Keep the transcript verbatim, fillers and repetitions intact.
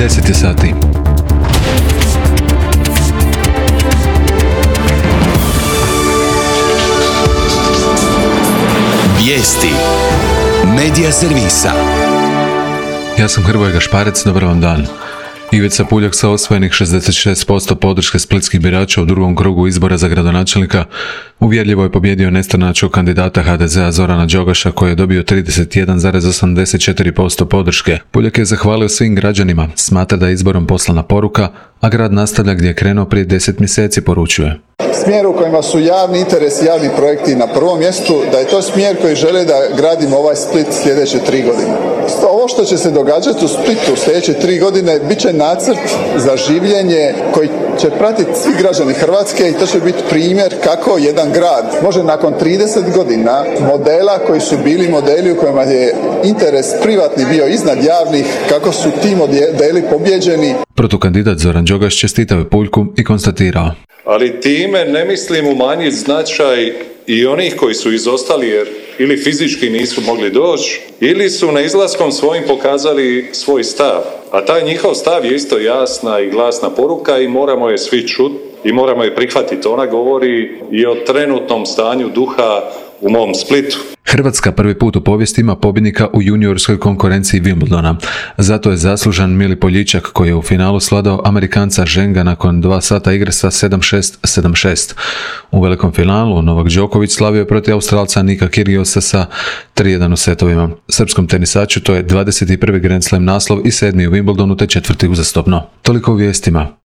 deset je sati. Vijesti Medija servisa. Ja sam Hrvoje Gašparec, dobar vam dan. Ivica Puljak sa osvojenih šezdeset šest posto podrške splitskih birača u drugom krugu izbora za gradonačelnika uvjerljivo je pobijedio nestranačkog kandidata ha de zea Zorana Đogaša koji je dobio trideset jedan zarez osamdeset četiri posto podrške. Puljak je zahvalio svim građanima, smatra da je izborom poslana poruka, a grad nastavlja gdje je krenuo prije deset mjeseci, poručuje. Smjer u kojima su javni interes i javni projekti na prvom mjestu, da je to smjer koji žele da gradimo ovaj Split sljedeće tri godine. Ovo što će se događati u Splitu sljedeće tri godine bit će nacrt za življenje koji će pratiti svi građani Hrvatske i to će biti primjer kako jedan grad može nakon trideset godina modela koji su bili modeli u kojima je interes privatni bio iznad javnih, kako su ti modeli pobjeđeni. Protukandidat Zoran Đogaš čestitao je Puljku i konstatirao: ali time ne mislim umanjiti značaj i onih koji su izostali jer ili fizički nisu mogli doći ili su na izlaskom svojim pokazali svoj stav. A taj njihov stav je isto jasna i glasna poruka i moramo je svi čuti i moramo je prihvatiti. Ona govori i o trenutnom stanju duha u mom Splitu. Hrvatska prvi put u povijesti ima pobjednika u juniorskoj konkurenciji Wimbledona. Zato je zaslužan Mili Poljičak koji je u finalu svladao Amerikanca Ženga nakon dva sata igre sa sedam šest sedam šest. U velikom finalu Novak Đoković slavio je protiv Australca Nika Kyrgiosa sa tri jedan u setovima. Srpskom tenisaču to je dvadeset prvi Grand Slam naslov i sedmi u Wimbledonu te četvrti uzastopno. Toliko u vijestima.